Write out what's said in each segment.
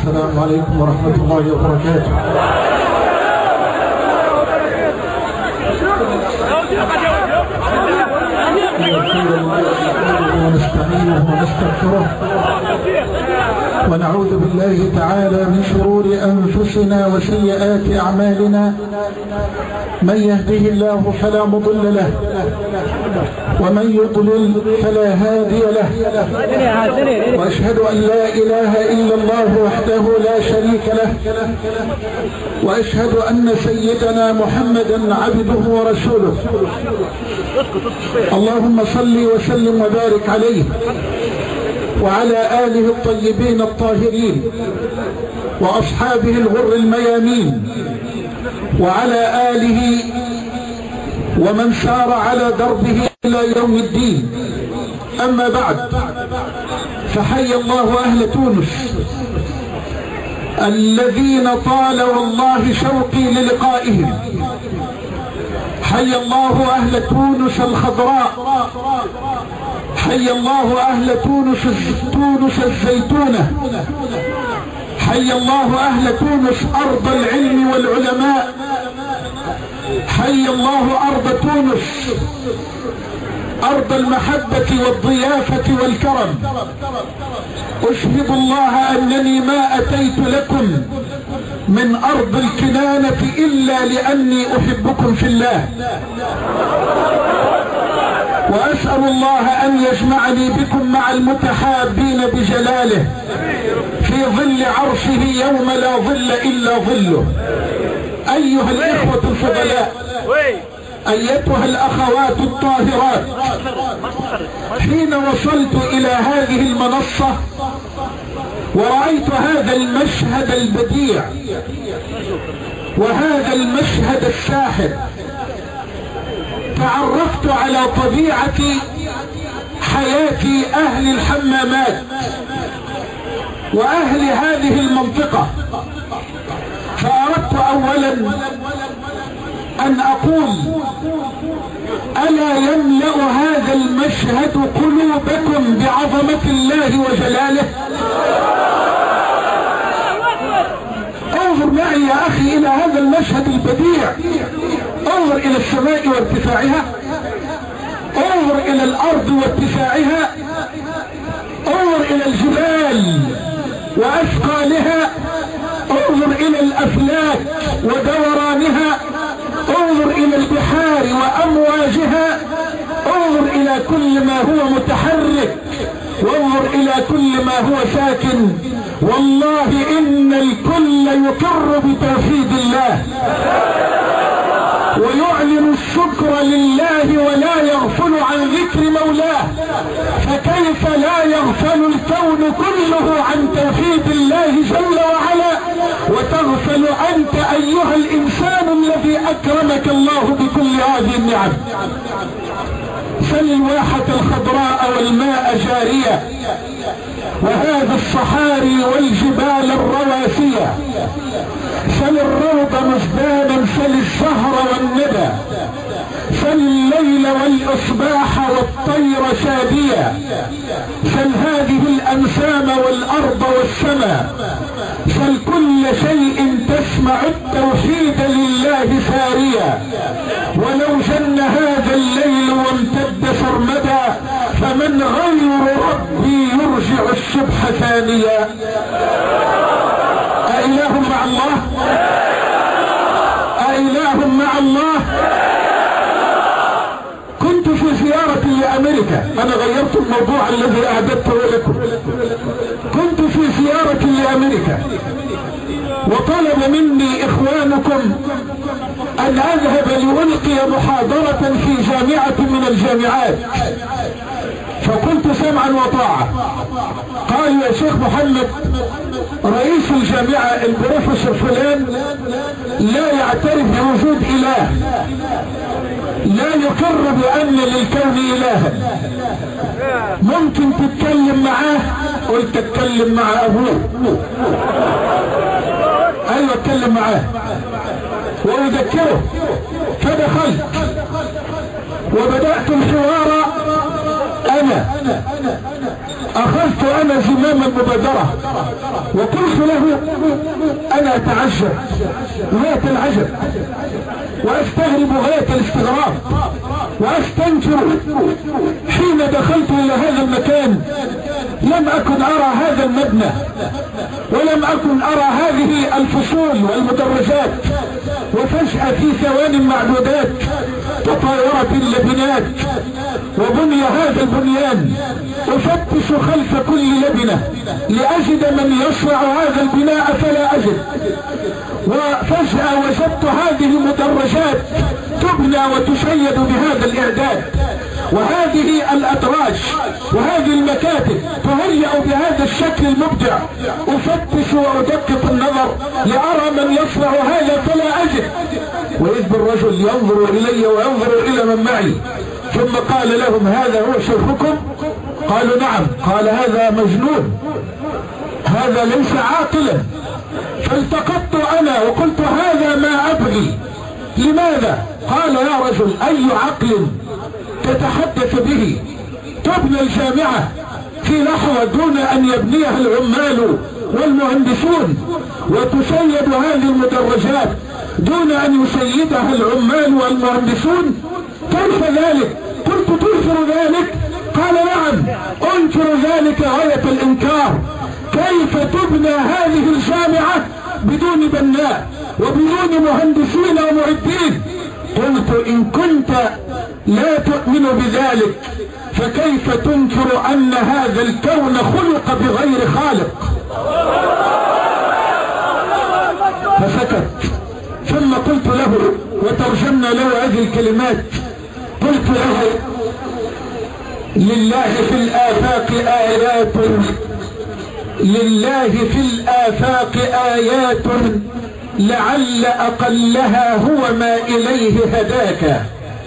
السلام عليكم ورحمة الله وبركاته. ونستعينه ونستغفره ونعوذ بالله تعالى من شرور أنفسنا وسيئات أعمالنا. من يهده الله فلا مضل له ومن يضلل فلا هادي له، وأشهد أن لا إله إلا الله وحده لا شريك له، وأشهد أن سيدنا محمدا عبده ورسوله. اللهم صل وسلم وبارك عليه وعلى آله الطيبين الطاهرين وأصحابه الغر الميامين وعلى آله ومن سار على دربه إلى يوم الدين. أما بعد، فحي الله أهل تونس الذين طال والله شوقي للقائهم. حي الله أهل تونس الخضراء، حي الله أهل تونس الزيتونة، حي الله أهل تونس أرض العلم والعلماء، حي الله أرض تونس أرض المحبة والضيافة والكرم. أشهد الله أنني ما أتيت لكم من أرض الكنانة إلا لأني أحبكم في الله، وأسأل الله أن يجمعني بكم مع المتحابين بجلاله في ظل عرشه يوم لا ظل إلا ظله. أيها الإخوة الفضلاء، أيتها الأخوات الطاهرات، حين وصلت إلى هذه المنصة ورأيت هذا المشهد البديع وهذا المشهد الساحر، تعرفت على طبيعة حياة أهل الحمامات وأهل هذه المنطقة. فأردت أولا أن أقول: ألا يملأ هذا المشهد قلوبكم بعظمة الله وجلاله؟ انظر معي يا أخي إلى هذا المشهد البديع. انظر إلى السماء وارتفاعها، انظر إلى الأرض واتساعها، انظر إلى الجبال وأثقالها، انظر إلى الأفلاك ودورانها، انظر إلى البحار وأمواجها، انظر إلى كل ما هو متحرك، وانظر إلى كل ما هو ساكن. والله إن الكل يقر بتوحيد الله ويعلن الشكر لله ولا يغفل عن ذكر مولاه، فكيف لا يغفل الكون كله عن توحيد الله جل وعلا وتغفل أنت أيها الإنسان الذي أكرمك الله بكل هذه النعم؟ سل الواحة الخضراء والماء جارية وهذا الصحاري والجبال الرواسية، سل الروض مزدانا، سل الزهر والندى، سل الليل والإصباح والطير شادية، سل هذه الأنسام والأرض والسماء، سل كل شيء تسمع التوحيد لله ساريا. ولو جن هذا الليل وامتد سرمدا، فمن غير ربي يرجع الصبح ثانيا؟ أإله مع الله؟ أإله مع الله؟ كنت في زيارة لأمريكا، أنا غيرت الموضوع الذي أعددته لكم. كنت في زيارة لأمريكا وطلب مني إخوانكم أن أذهب لألقي محاضرة في جامعة من الجامعات، فقلت سمعا وطاعة. قال: يا شيخ محمد، رئيس الجامعة البروفيسور فلان لا يعترف بوجود إله، لا يقر بأن للكون إلها، ممكن تتكلم معاه؟ قلت: اتكلم مع أبوه. أيوة اتكلم معاه وأذكره. فدخلت وبدأت الحوار أنا اخذت انا زمام المبادرة وقلت له انا اتعجب غاية العجب واستغرب غاية الاستغراب واستنكر حين دخلت الى هذا المكان لم اكن ارى هذا المبنى ولم اكن ارى هذه الفصول والمدرجات، وفجأة في ثوان معدودات تطايرت اللبنات وبني هذا البنيان. افتش خلف كل لبنة لاجد من يصنع هذا البناء فلا اجد، وفجأة وجدت هذه المدرجات تبنى وتشيد بهذا الاعداد، وهذه الادراج وهذه المكاتب تهيأ بهذا الشكل المبدع. افتش وادقق النظر لارى من يصنع هذا فلا اجد، واذ بالرجل ينظر الي وينظر الى من معي، ثم قال لهم هذا هو شيخكم؟ قالوا نعم. قال هذا مجنون، هذا ليس عاقلا. فالتقطت انا وقلت هذا ما ابغي. لماذا؟ قال يا رجل اي عقل تتحدث به؟ تبنى الجامعة في لحظة دون ان يبنيها العمال والمهندسون، وتسيد هذه المدرجات دون ان يسيدها العمال والمهندسون، كيف ذلك؟ قلت تنكر ذلك؟ قال نعم انكر ذلك غاية الانكار. كيف تبنى هذه الجامعة بدون بناء وبدون مهندسين ومعدين؟ قلت ان كنت لا تؤمن بذلك فكيف تنكر ان هذا الكون خلق بغير خالق؟ فسكت. ثم قلت له وترجمنا له هذه الكلمات، قلت له لله في الآفاق آيات، لله في الآفاق آيات لعل أقلها هو ما إليه هداك،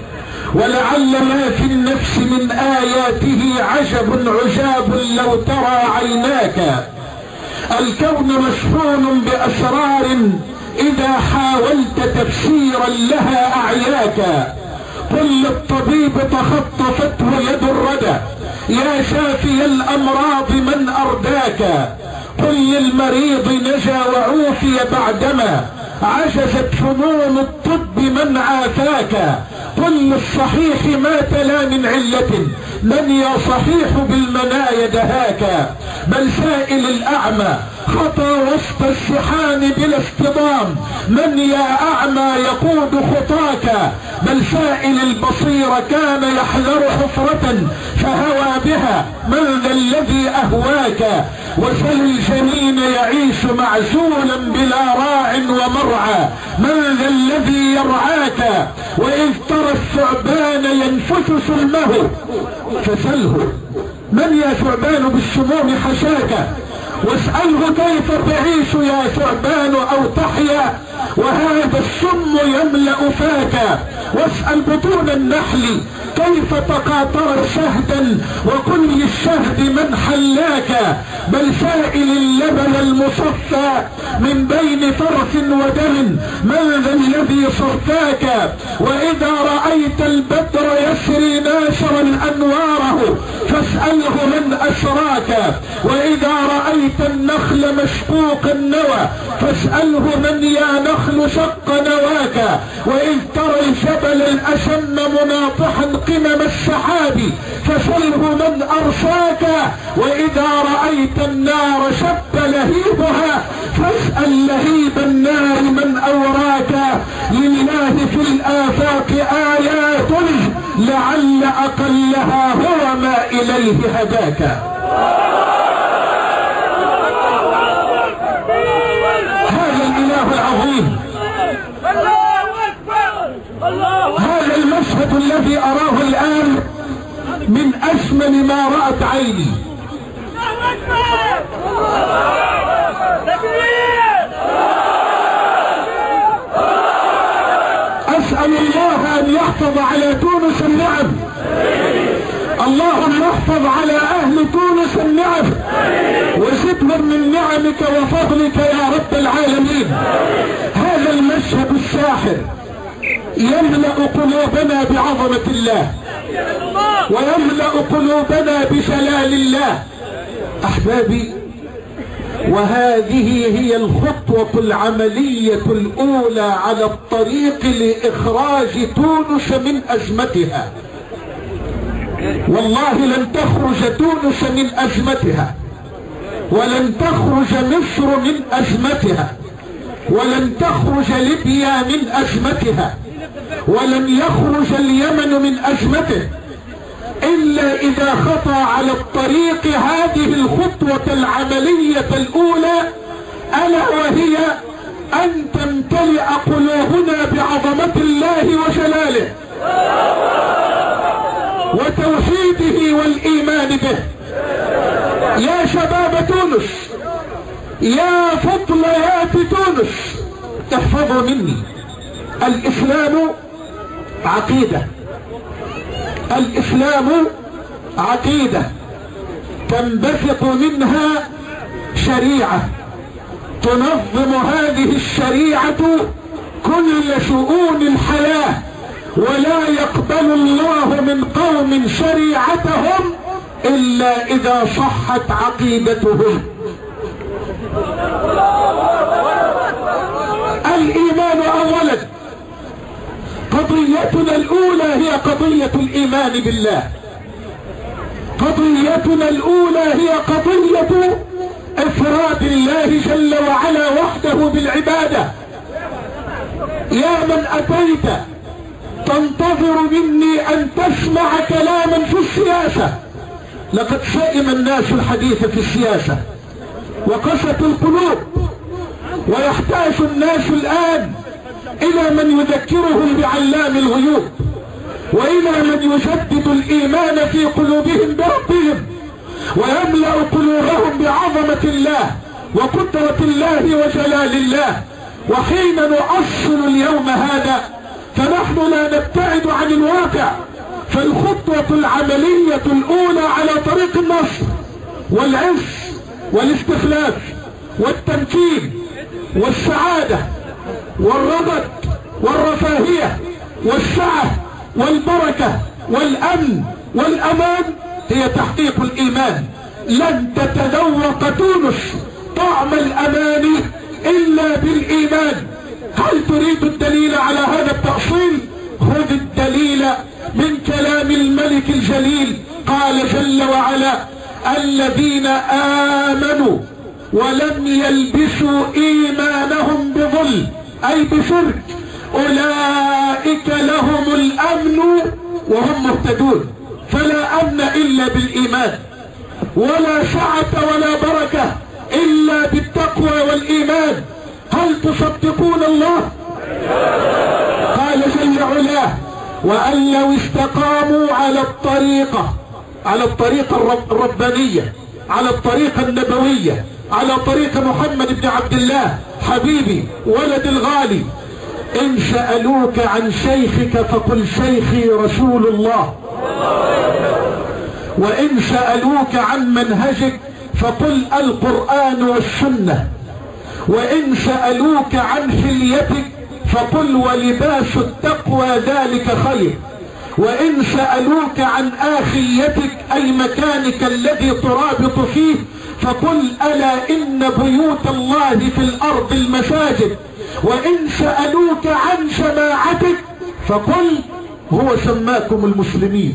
ولعل ما في النفس من آياته عجب عجاب لو ترى عيناك. الكون مشحون بأسرار إذا حاولت تفسيرا لها أعياك. قل للطبيب تخطفته يد الردى يا شافي الأمراض من أرداك. قل للمريض نجا وعوفي بعدما عجزت فنون الطب من عافاك. قل للصحيح ما تلا من علة من يا صحيح بالمنايا دهاك. بل سائل الأعمى خطى وسط السحان بلا اصطدام من يا أعمى يقود خطاك. بل سائل البصير كان يحذر حفرة فهوى بها من ذا الذي أهواك. وسل الجنين يعيش معزولا بلا راع ومرعى من ذا الذي يرعاك. وإذ ترى الثعبان ينفث سلمه فسله من يا ثعبان بالسموم حشاك. واسأله كيف تعيش يا ثعبان أو تحيا وهذا السم يملأ فاك. واسأل بطون النحل كيف تقاطرت شهدا وقل للشهد من حلاك. بل سائل اللبن المصفى من بين فرث ودم من ذا الذي صفاك. وإذا رأيت البدر يسري ناشرا أنواره فاسأله من أسراك. وإذا رأيت النخل مشقوق النوى فاسأله من يا نخل شق نواك. وإذ ترى الجبل الأشم مناطحا قمم السحاب فسله من أرساك. وإذا رأيت النار شب لهيبها فاسأل لهيب النار من أوراك. لله في الآفاق آيات لعل أقلها هو ما إليه هداك. هذا الإله العظيم، هذا المشهد الذي أراه الآن من أجمل ما رأت عيني. أسأل الله أن يحفظ على تونس النعم. اللهم احفظ على أهل تونس النعم وزدهم من نعمك وفضلك يا رب العالمين. هذا المشهد الساحر يملأ قلوبنا بعظمة الله ويملأ قلوبنا بجلال الله أحبابي، وهذه هي الخطوة العملية الأولى على الطريق لإخراج تونس من أزمتها. والله لن تخرج تونس من أزمتها، ولن تخرج مصر من أزمتها، ولن تخرج ليبيا من أزمتها، ولن يخرج اليمن من أزمته، إلا إذا خطى على الطريق هذه الخطوة العملية الأولى، ألا وهي أن تمتلئ قلوبنا بعظمة الله وجلاله وتوحيده والإيمان به. يا شباب تونس، يا فضليات تونس، احفظوا مني، الإسلام عقيدة، الإسلام عقيدة تنبثق منها شريعة تنظم هذه الشريعة كل شؤون الحياة، ولا يقبل الله من قوم شريعتهم إلا إذا صحت عقيدتهم. الإيمان أولا، قضيتنا الأولى هي قضية الإيمان بالله. قضيتنا الأولى هي قضية إفراد الله جل وعلا وحده بالعبادة. يا من أتيت تنتظر مني أن تسمع كلاما في السياسة، لقد سئم الناس الحديث في السياسة وقست القلوب، ويحتاج الناس الآن إلى من يذكرهم بعلام الغيوب، وإلى من يجدد الإيمان في قلوبهم بربهم، ويملأ قلوبهم بعظمة الله وقدرة الله وجلال الله. وحين نؤصل اليوم هذا فنحن لا نبتعد عن الواقع، فالخطوة العملية الأولى على طريق النصر والعز والاستخلاف والتمكين والسعادة والرغد والرفاهية والسعة والبركة والأمن والأمان هي تحقيق الإيمان. لن تتذوق تونس طعم الأمان إلا بالإيمان. هل تريد الدليل على هذا التأصيل؟ خذ الدليل من كلام الملك الجليل، قال جل وعلا: الذين آمنوا ولم يلبسوا إيمانهم بظلم، أي بشرك، أولئك لهم الأمن وهم مهتدون. فلا أمن إلا بالإيمان، ولا سعة ولا بركة إلا بالتقوى والإيمان. هل تصدقون الله؟ قال جل علاه: وأن لو استقاموا على الطريقة الربانية، على الطريقة النبوية، على طريق محمد بن عبد الله حبيبي ولد الغالي، إن سألوك عن شيخك فقل شيخي رسول الله، وإن سألوك عن منهجك فقل القرآن والسنة، وإن سألوك عن حليتك فقل ولباس التقوى ذلك خير، وإن سألوك عن آخيتك أي مكانك الذي ترابط فيه فقل ألا إن بيوت الله في الأرض المساجد، وإن سألوك عن جماعتك فقل هو سماكم المسلمين.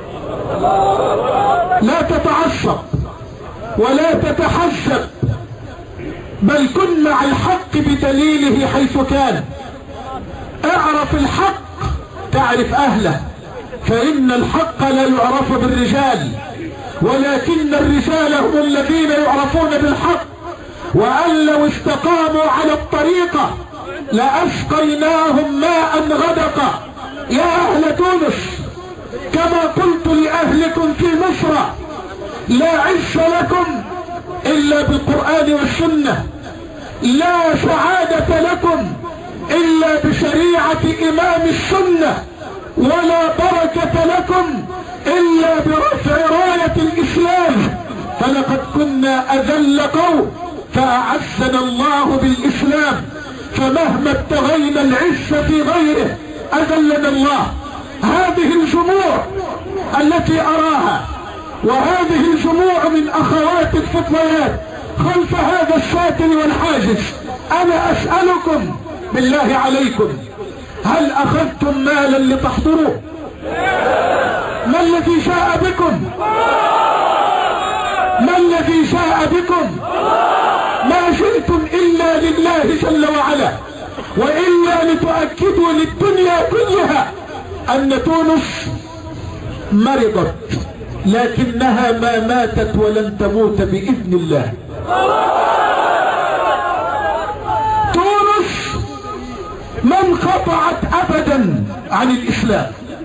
لا تتعصب ولا تتحزب، بل كن مع الحق بدليله حيث كان. اعرف الحق تعرف أهله، فإن الحق لا يعرف بالرجال، ولكن الرجال هم الذين يعرفون بالحق. وأن لو استقاموا على الطريقة لأسقيناهم ماء غدقا. يا أهل تونس، كما قلت لأهلكم في مصر: لا عز لكم إلا بالقرآن والسنة، لا سعادة لكم إلا بشريعة إمام السنة، ولا بركة لكم إلا برفع راية الإسلام. فلقد كنا أذل قوم فأعزنا الله بالإسلام، فمهما ابتغينا العز في غيره أذلنا الله. هذه الجموع التي أراها وهذه الجموع من أخوات الفضليات خلف هذا الساتر والحاجز، أنا أسألكم بالله عليكم، هل أخذتم مالا لتحضروا؟ ما الذي جاء بكم؟ ما الذي جاء بكم؟ ما جئتم إلا لله جل وعلا، وإلا لتؤكدوا للدنيا كلها أن تونس مرضت، لكنها ما ماتت ولن تموت بإذن الله. تونس ما انقطعت أبدا عن الإسلام،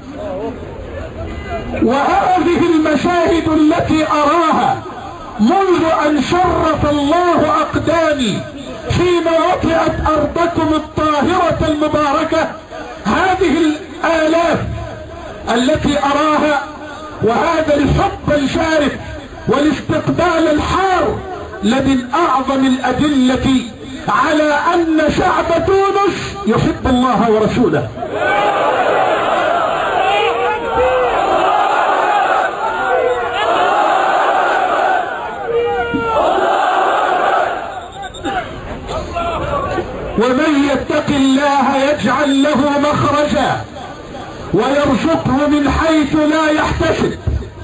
وهذه المشاهد التي أراها منذ أن شرف الله أقدامي حين وطئت أرضكم الطاهرة المباركة، هذه الآلاف التي أراها وهذا الحب الشارف والاستقبال الحار لمن أعظم الأدلة على أن شعب تونس يحب الله ورسوله. ومن يتق الله يجعل له مخرجا ويرزقه من حيث لا يحتسب،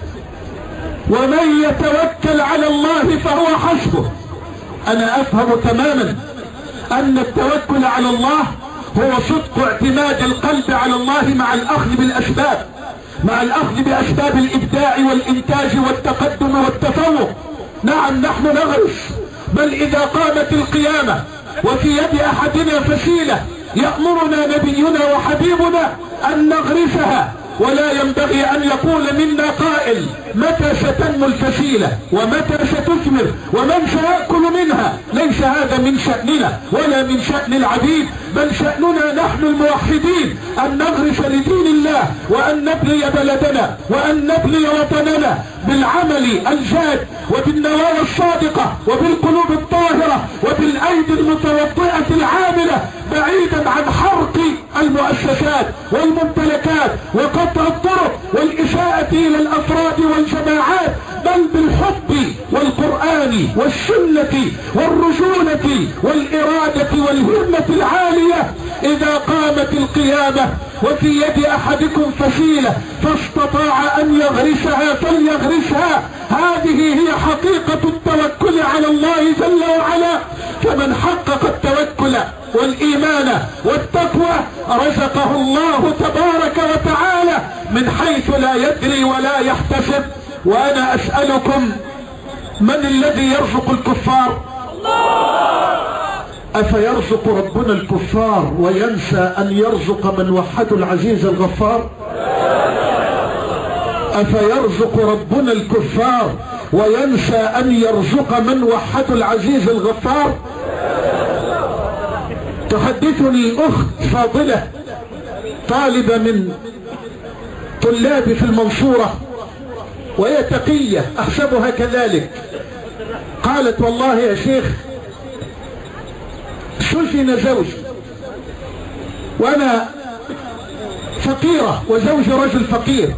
ومن يتوكل على الله فهو حسبه. انا افهم تماما ان التوكل على الله هو صدق اعتماد القلب على الله مع الاخذ بالاسباب، مع الاخذ باسباب الابداع والانتاج والتقدم والتفوق. نعم نحن نغرس، بل اذا قامت القيامة وفي يد احدنا فسيلة يأمرنا نبينا وحبيبنا ان نغرسها، ولا ينبغي ان يقول منا قائل متى ستنمو الفسيلة ومتى ستثمر ومن سيأكل منها. ليس هذا من شأننا ولا من شأن العبيد، بل شأننا نحن الموحدين ان نغرس لدين الله، وان نبني بلدنا وان نبني وطننا بالعمل الجاد وبالنوايا الصادقة وبالقلوب الطاهرة وبالايدي المتوضئة العاملة، بعيدا عن حرق المؤسسات والممتلكات وقطع الطرق والإساءة إلى الأفراد والجماعات، بل بالحب والقرآن والسنة والرجولة والإرادة والهمة العالية. إذا قامت القيامة وفي يد أحدكم فسيلة فاستطاع أن يغرسها فليغرسها. هذه هي حقيقة التوكل على الله جل وعلا. فمن حقق التوكل والإيمان والتقوى رزقه الله تبارك وتعالى من حيث لا يدري ولا يحتسب. وأنا أسألكم، من الذي يرزق الكفار؟ أفيرزق ربنا الكفار وينسى أن يرزق من وحدوا العزيز الغفار؟ أفيرزق ربنا الكفار وينسى أن يرزق من وحدوا العزيز الغفار؟ تحدثني أخت فاضلة طالبة من طلابي في المنصورة، وهي تقية أحسبها كذلك، قالت والله يا شيخ سجن زوجي وأنا فقيرة وزوجي رجل فقير.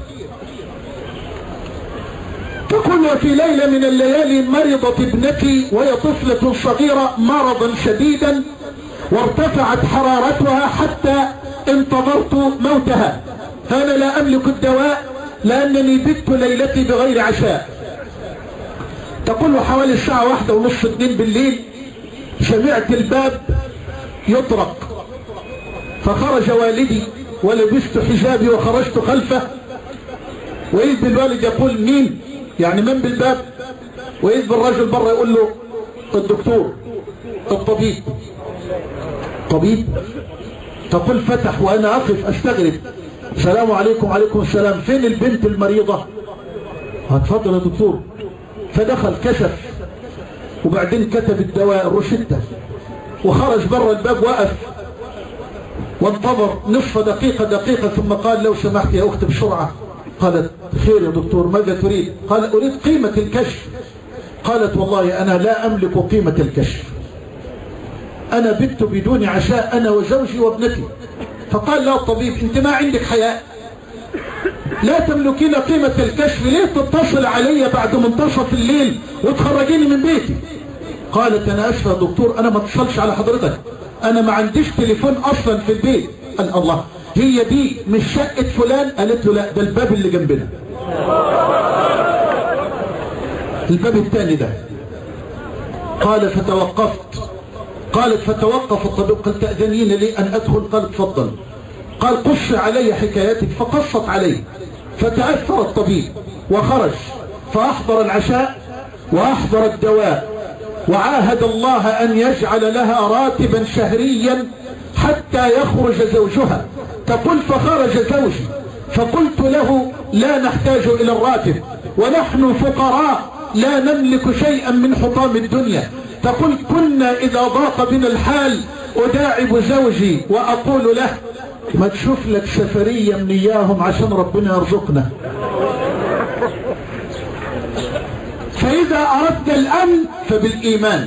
تقول وفي ليلة من الليالي مرضت ابنتي وهي طفلة صغيرة مرضا شديدا وارتفعت حرارتها حتى انتظرت موتها، فأنا لا أملك الدواء لأنني بت ليلتي بغير عشاء. تقول حوالي الساعة 1:30-2 بالليل سمعت الباب يطرق، فخرج والدي ولبست حجابي وخرجت خلفه، وإذ بالوالد يقول مين؟ يعني من بالباب؟ وإذ بالرجل برا يقول له الدكتور الطبيب. طبيب؟ تقول فتح وأنا أقف أستغرب، السلام عليكم. وعليكم السلام. فين البنت المريضة؟ هتفضل يا دكتور. فدخل كشف وبعدين كتب الدواء الروشتة وخرج برا الباب، وقف وانتظر نصف دقيقة ثم قال لو سمحت يا أختي بسرعة. قالت خير يا دكتور ماذا تريد؟ قال أريد قيمة الكشف. قالت والله أنا لا أملك قيمة الكشف، أنا بت بدون عشاء أنا وزوجي وابنتي. فقال لا الطبيب أنت ما عندك حياء؟ لا تملكين قيمة الكشف، ليه تتصل علي بعد منتصف الليل وتخرجيني من بيتي؟ قالت انا اسفة يا دكتور، انا ما اتصلش على حضرتك، انا ما عنديش تليفون اصلا في البيت. قال الله، هي دي مش شقة فلان؟ قالت له لا، ده الباب اللي جنبنا، الباب الثاني ده. قال فتوقفت. قالت فتوقف الطبيب، قال تأذنين لي ان ادخل؟ قال اتفضل. قال قص علي حكاياتك، فقصت عليه. فتأثر الطبيب وخرج، فأحضر العشاء وأحضر الدواء، وعاهد الله أن يجعل لها راتبا شهريا حتى يخرج زوجها. تقول فخرج زوجي، فقلت له لا نحتاج إلى الراتب، ونحن فقراء لا نملك شيئا من حطام الدنيا. تقول كنا إذا ضاق بنا الحال أداعب زوجي وأقول له ما تشوف لك سفرية من إياهم عشان ربنا يرزقنا. فإذا أردنا الأمن فبالإيمان،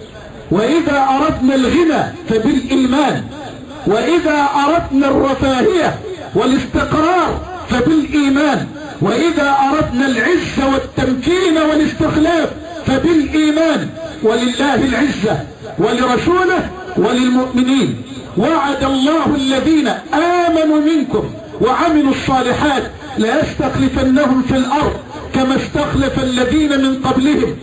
وإذا أردنا الغنى فبالإيمان، وإذا أردنا الرفاهية والاستقرار فبالإيمان، وإذا أردنا العزة والتمكين والاستخلاف فبالإيمان. ولله العزة ولرسوله وللمؤمنين. وعد الله الذين آمنوا منكم وعملوا الصالحات ليستخلفنهم في الأرض كما استخلف الذين من قبلهم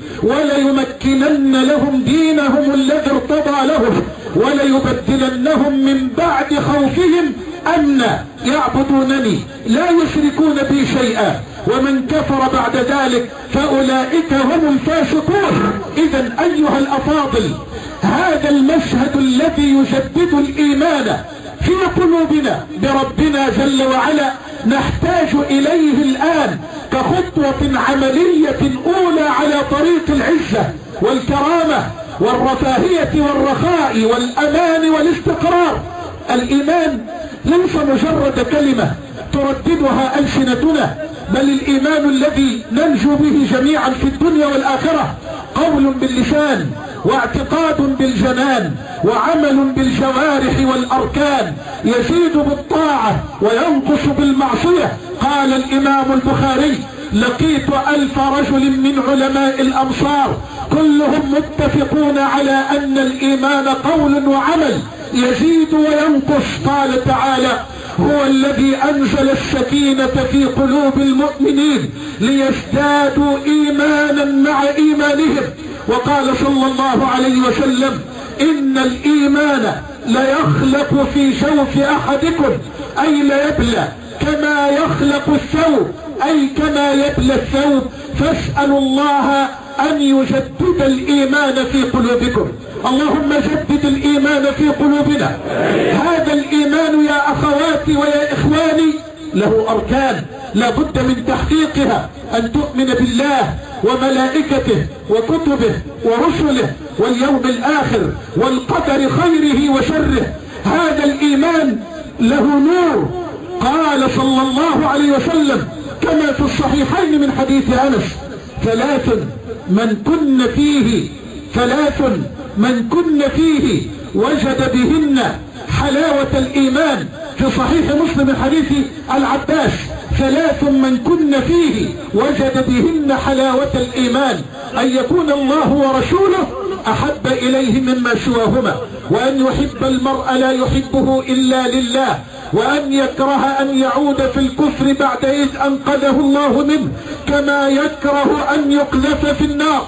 وليمكنن لهم دينهم الذي ارتضى لهم وليبدلنهم من بعد خوفهم أمنا يعبدونني لا يشركون بي شيئا ومن كفر بعد ذلك فأولئك هم الفاسقون. إذا أيها الأفاضل، هذا المشهد الذي يجدد الإيمان في قلوبنا بربنا جل وعلا نحتاج إليه الآن كخطوة عملية أولى على طريق العزة والكرامة والرفاهية والرخاء والأمان والاستقرار. الإيمان ليس مجرد كلمة ترددها ألسنتنا، بل الإيمان الذي ننجو به جميعا في الدنيا والآخرة قول باللسان واعتقاد بالجنان وعمل بالجوارح والأركان، يزيد بالطاعة وينقص بالمعصية. قال الإمام البخاري: لقيت 1000 رجل من علماء الأمصار كلهم متفقون على أن الإيمان قول وعمل يزيد وينقص. قال تعالى: هو الذي أنزل السكينة في قلوب المؤمنين ليزدادوا إيمانا مع إيمانهم. وقال صلى الله عليه وسلم: إن الإيمان ليخلق في جوف أحدكم أي ليبلى كما يخلق الثوب أي كما يبلى الثوب، فاسألوا الله أن يجدد الإيمان في قلوبكم. اللهم جدد الإيمان في قلوبنا. هذا الإيمان يا أخواتي ويا إخواني له أركان لا بد من تحقيقها: أن تؤمن بالله وملائكته وكتبه ورسله واليوم الآخر والقدر خيره وشره. هذا الإيمان له نور. قال صلى الله عليه وسلم كما في الصحيحين من حديث أنس: ثلاث من كن فيه وجد بهن حلاوة الإيمان. في صحيح مسلم من حديث العباس: 3 من كن فيه وجد بهن حلاوة الإيمان: أن يكون الله ورسوله أحب إليه مما سواهما، وأن يحب المرء لا يحبه إلا لله، وأن يكره أن يعود في الكفر بعد إذ أنقذه الله منه، كما يكره أن يقذف في النار.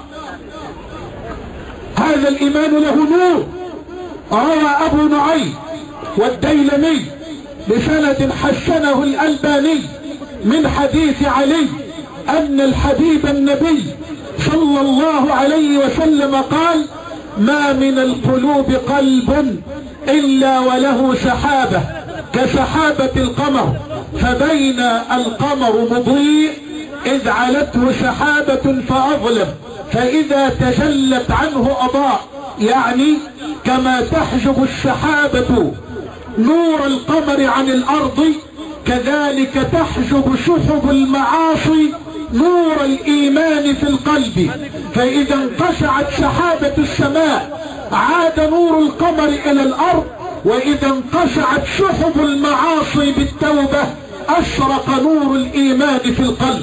هذا الإيمان له نور. روى أبو نعيم والديلمي بسند حسنه الألباني من حديث علي أن الحبيب النبي صلى الله عليه وسلم قال: ما من القلوب قلب إلا وله سحابة كسحابة القمر، فبين القمر مضيء إذ علته سحابة فأظلم، فإذا تجلت عنه أضاء. يعني كما تحجب السحابة نور القمر عن الأرض، كذلك تحجب سحب المعاصي نور الإيمان في القلب. فإذا انقشعت سحابة السماء عاد نور القمر إلى الأرض، وإذا انقشعت سحب المعاصي بالتوبة أشرق نور الإيمان في القلب.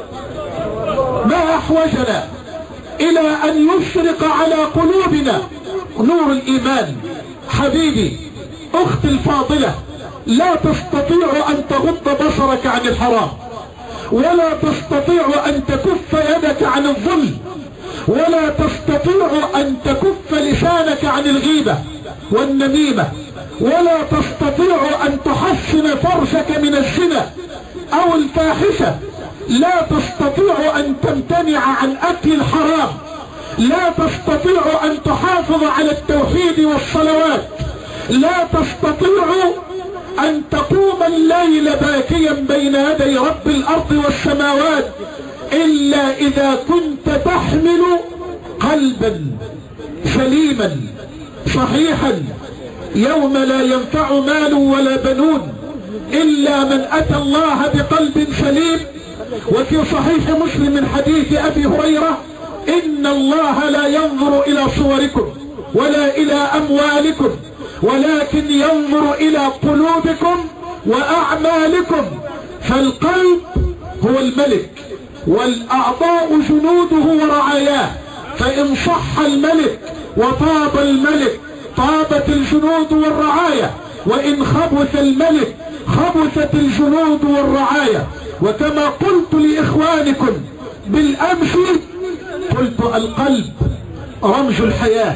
ما أحوجنا إلى أن يشرق على قلوبنا نور الإيمان. حبيبي أختي الفاضلة، لا تستطيع أن تغض بصرك عن الحرام، ولا تستطيع أن تكف يدك عن الظلم، ولا تستطيع أن تكف لسانك عن الغيبة والنميمة، ولا تستطيع أن تحسن فرجك من الزنا أو الفاحشة، لا تستطيع أن تمتنع عن أكل الحرام، لا تستطيع أن تحافظ على التوحيد والصلوات، لا تستطيع أن تقوم الليل باكيا بين يدي رب الأرض والسماوات إلا إذا كنت تحمل قلبا سليما صحيحا يوم لا ينفع مال ولا بنون إلا من أتى الله بقلب سليم. وفي صحيح مسلم من حديث أبي هريرة: إن الله لا ينظر إلى صوركم ولا إلى أموالكم ولكن ينظر إلى قلوبكم وأعمالكم. فالقلب هو الملك والأعضاء جنوده ورعاياه، فإن صح الملك وطاب الملك طابت الجنود والرعاية، وإن خبث الملك خبثت الجنود والرعاية. وكما قلت لإخوانكم بالأمس، قلت القلب رمز الحياة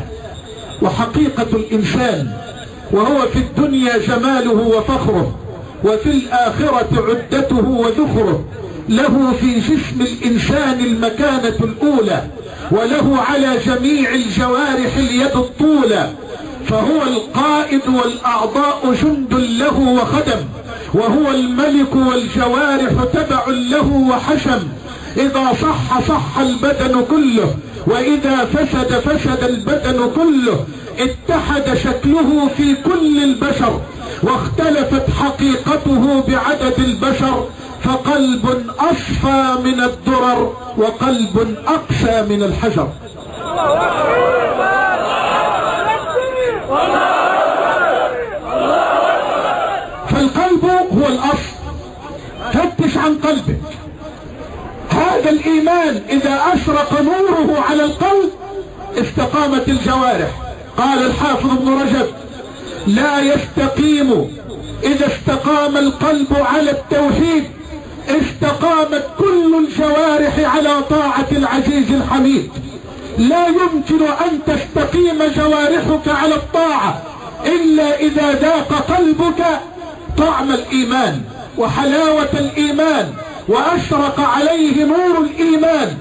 وحقيقة الإنسان، وهو في الدنيا جماله وفخره، وفي الآخرة عدته وذخره. له في جسم الإنسان المكانة الأولى، وله على جميع الجوارح اليد الطولى، فهو القائد والأعضاء جند له وخدم، وهو الملك والجوارح تبع له وحشم. إذا صح صح البدن كله، وإذا فسد فسد البدن كله. اتحد شكله في كل البشر واختلفت حقيقته بعدد البشر، فقلب أصفى من الدرر وقلب أقسى من الحجر. فالقلب هو الأصل. فتش عن قلبك. هذا الإيمان إذا أشرق نوره على القلب استقامت الجوارح. قال الحافظ ابن رجب: لا يستقيم إذا استقام القلب على التوحيد استقامت كل الجوارح على طاعة العزيز الحميد. لا يمكن أن تستقيم جوارحك على الطاعة إلا إذا ذاق قلبك طعم الإيمان وحلاوة الإيمان وأشرق عليه نور الإيمان.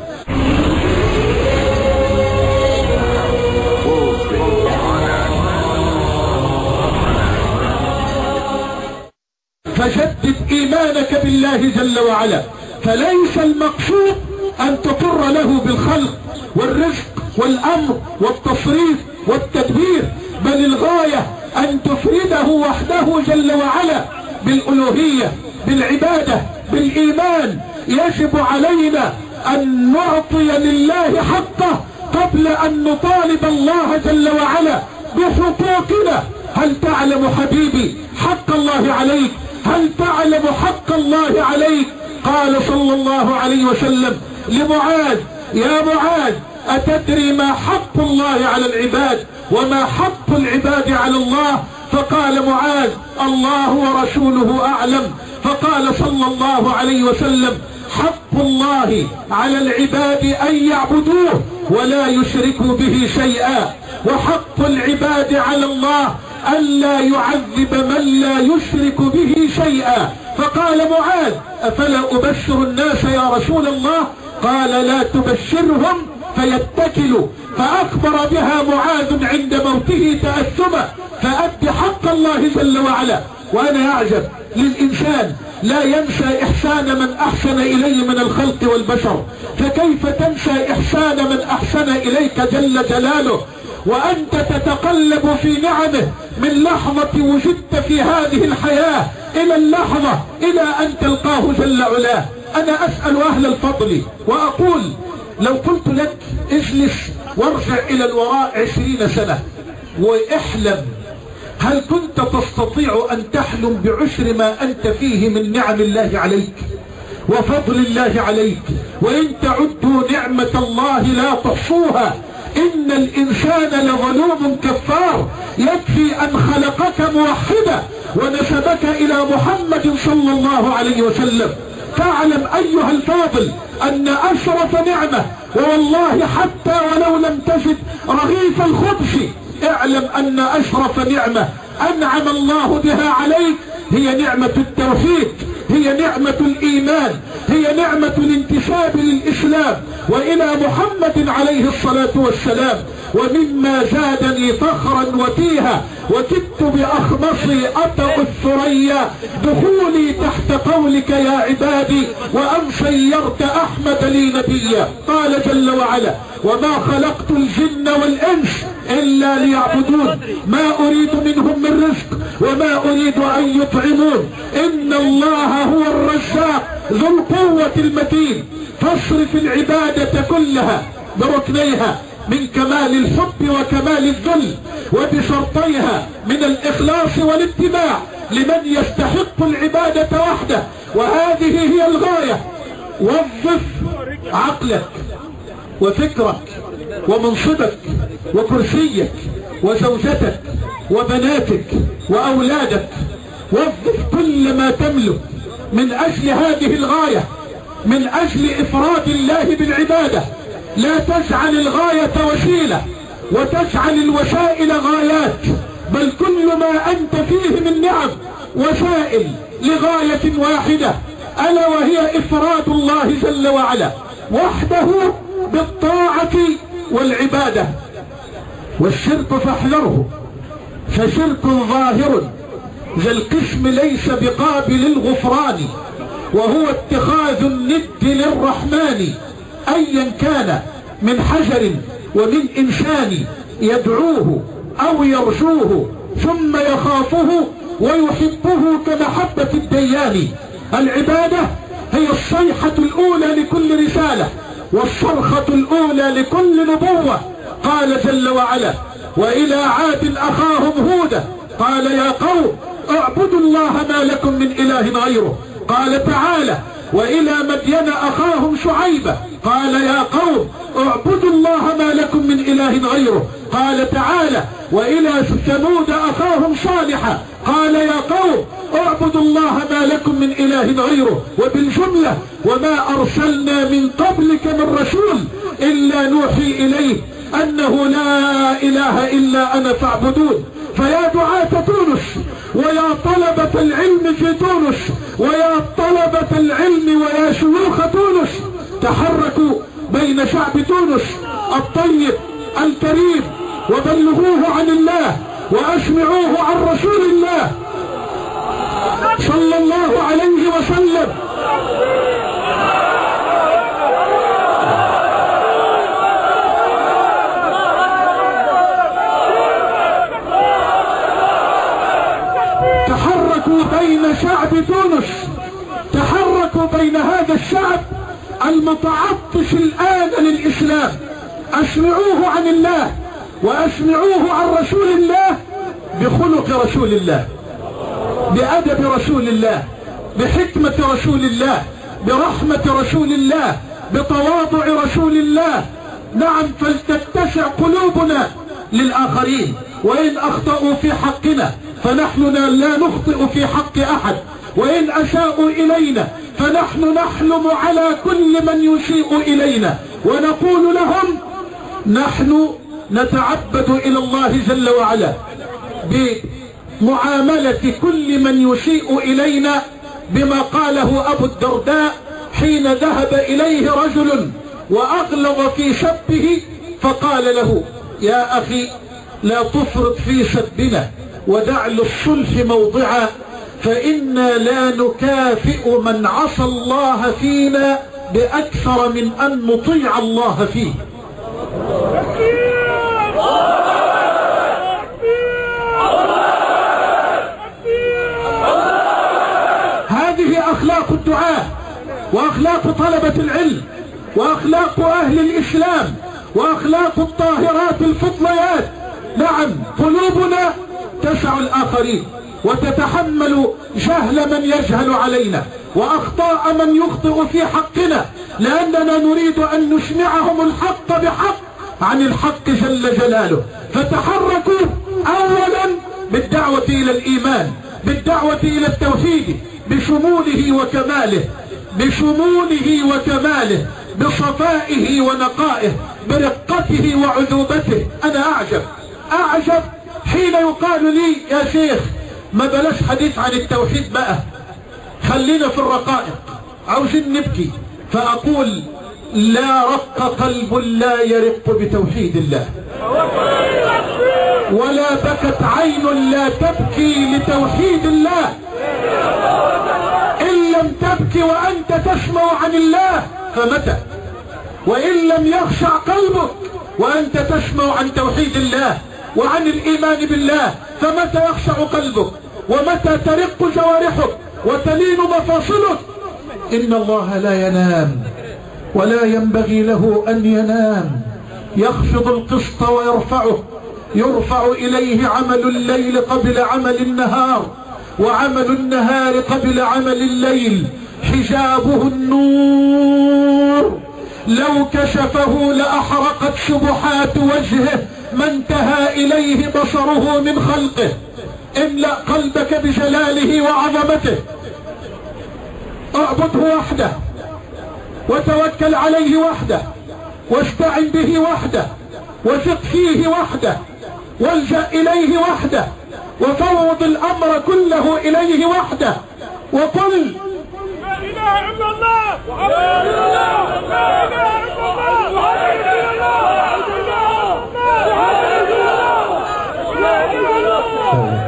فجدد إيمانك بالله جل وعلا. فليس المقصود أن تقر له بالخلق والرزق والأمر والتصريف والتدبير، بل الغاية أن تفرده وحده جل وعلا بالألوهية، بالعبادة، بالإيمان. يجب علينا أن نعطي لله حقه قبل أن نطالب الله جل وعلا بحقوقنا. هل تعلم حبيبي حق الله عليك؟ هل تعلم حق الله عليك؟ قال صلى الله عليه وسلم لمعاذ: يا معاذ، أتدري ما حق الله على العباد وما حق العباد على الله؟ فقال معاذ: الله ورسوله أعلم. فقال صلى الله عليه وسلم: حق الله على العباد أن يعبدوه ولا يشركوا به شيئا، وحق العباد على الله ألا يعذب من لا يشرك به شيئا. فقال معاذ: أفلا أبشر الناس يا رسول الله؟ قال: لا تبشرهم فيتكلوا. فأخبر بها معاذ عند موته تأثما. فأد حق الله جل وعلا. وأنا أعجب للإنسان لا ينسى إحسان من أحسن إليه من الخلق والبشر، فكيف تنسى إحسان من أحسن إليك جل جلاله وأنت تتقلب في نعمه من لحظة وجدت في هذه الحياة إلى اللحظة إلى أن تلقاه جل علاه. أنا أسأل أهل الفضل وأقول: لو قلت لك اجلس وارجع إلى الوراء 20 سنة واحلم هل كنت تستطيع أن تحلم بعشر ما أنت فيه من نعم الله عليك وفضل الله عليك؟ وإن تعدوا نعمة الله لا تحصوها إن الإنسان لظلوم كفار. يكفي أن خلقك موحدا ونسبك إلى محمد صلى الله عليه وسلم. فاعلم أيها الفاضل أن أشرف نعمة، والله حتى ولو لم تجد رغيف الخبز اعلم أن أشرف نعمة أنعم الله بها عليك هي نعمة التوحيد، هي نعمة الإيمان، هي نعمة الانتساب للإسلام وإلى محمد عليه الصلاة والسلام. ومما زادني فخرا وتيها وكدت بأخمصي أطأ الثريا دخولي تحت قولك يا عبادي وأن صيرت أحمد لي نبيا. قال جل وعلا: وما خلقت الجن والإنس إلا ليعبدون ما أريد منهم من رزق وما أريد أن يطعمون إن الله هو الرزاق ذو القوة المتين. فاصرف العبادة كلها بركنيها من كمال الحب وكمال الذل وبشرطيها من الإخلاص والاتباع لمن يستحق العبادة وحده، وهذه هي الغاية. وظف عقلك وفكرك ومنصبك وكرسيك وزوجتك وبناتك وأولادك، وظف كل ما تملك من أجل هذه الغاية، من أجل إفراد الله بالعبادة. لا تجعل الغاية وسيلة وتجعل الوسائل غايات، بل كل ما أنت فيه من نعم وسائل لغاية واحدة، ألا وهي إفراد الله جل وعلا وحده بالطاعة والعبادة. والشرك فاحذره، فشرك ظاهر ذا القسم ليس بقابل الغفران، وهو اتخاذ الند للرحمن أيا كان من حجر ومن إنسان يدعوه أو يرجوه ثم يخافه ويحبه كمحبة الديان. العبادة هي الصيحة الأولى لكل رسالة والصرخة الأولى لكل نبوة. قال جل وعلا: وإلى عاد أخاهم هودا قال يا قوم اعبدوا الله ما لكم من إله غيره. قال تعالى: وإلى مدين أخاهم شعيبا قال يا قوم اعبدوا الله ما لكم من إله غيره. قال تعالى: وإلى ثمود أخاهم صالحا قال يا قوم اعبدوا الله ما لكم من إله غيره. وبالجملة: وما أرسلنا من قبلك من رسول إلا نوحي إليه أنه لا إله إلا أنا فاعبدون. فيا دعاة تونس ويا طلبة العلم في تونس ويا طلبة العلم ويا شيوخ تونس، تحركوا بين شعب تونس الطيب الكريم وبلغوه عن الله وأسمعوه عن رسول الله صلى الله عليه وسلم. تحركوا بين شعب تونس، تحركوا بين هذا الشعب المتعطش الآن للإسلام. أسمعوه عن الله وأسمعوه عن رسول الله بخلق رسول الله، بأدب رسول الله، بحكمة رسول الله، برحمة رسول الله، بتواضع رسول الله. نعم، فلتتسع قلوبنا للآخرين، وإن أخطأوا في حقنا فنحن لا نخطئ في حق أحد، وإن أساءوا إلينا فنحن نحلم على كل من يسيء إلينا ونقول لهم: نحن نتعبد إلى الله جل وعلا بمعاملة كل من يسيء إلينا بما قاله أبو الدرداء حين ذهب إليه رجل وأغلظ في سبه فقال له: يا أخي لا تفرط في سبنا ودع للصلح موضعا، فإنا لا نكافئ من عصى الله فينا بأكثر من أن نطيع الله فيه. هذه أخلاق الدعاة وأخلاق طلبة العلم وأخلاق أهل الإسلام وأخلاق الطاهرات الفضليات. نعم، قلوبنا تسع الآخرين، وتتحمل جهل من يجهل علينا وأخطاء من يخطئ في حقنا، لأننا نريد أن نسمعهم الحق بحق عن الحق جل جلاله. فتحركوا أولا بالدعوة إلى الإيمان، بالدعوة إلى التوحيد بشموله وكماله، بشموله وكماله، بصفائه ونقائه، برقته وعذوبته. أنا أعجب حين يقال لي يا شيخ ما بلاش حديث عن التوحيد بقى، خلينا في الرقائق، عاوزين نبكي. فأقول لا رق قلب لا يرق بتوحيد الله، ولا بكت عين لا تبكي لتوحيد الله. إن لم تبكي وأنت تسمع عن الله فمتى؟ وإن لم يخشع قلبك وأنت تسمع عن توحيد الله وعن الإيمان بالله فمتى يخشع قلبك؟ ومتى ترق جوارحك وتلين مفاصلك؟ إن الله لا ينام ولا ينبغي له أن ينام، يخفض القسط ويرفعه، يرفع إليه عمل الليل قبل عمل النهار، وعمل النهار قبل عمل الليل. حجابه النور، لو كشفه لأحرقت سبحات وجهه ما انتهى إليه بصره من خلقه. املأ قلبك بجلاله وعظمته، اعبده وحده، وتوكل عليه وحده، واستعن به وحده، وثق فيه وحده، والجأ إليه وحده، وفوض الأمر كله إليه وحده، وقل لا إله إلا الله محمد رسول الله، لا إله إلا الله محمد رسول الله، لا إله إلا الله.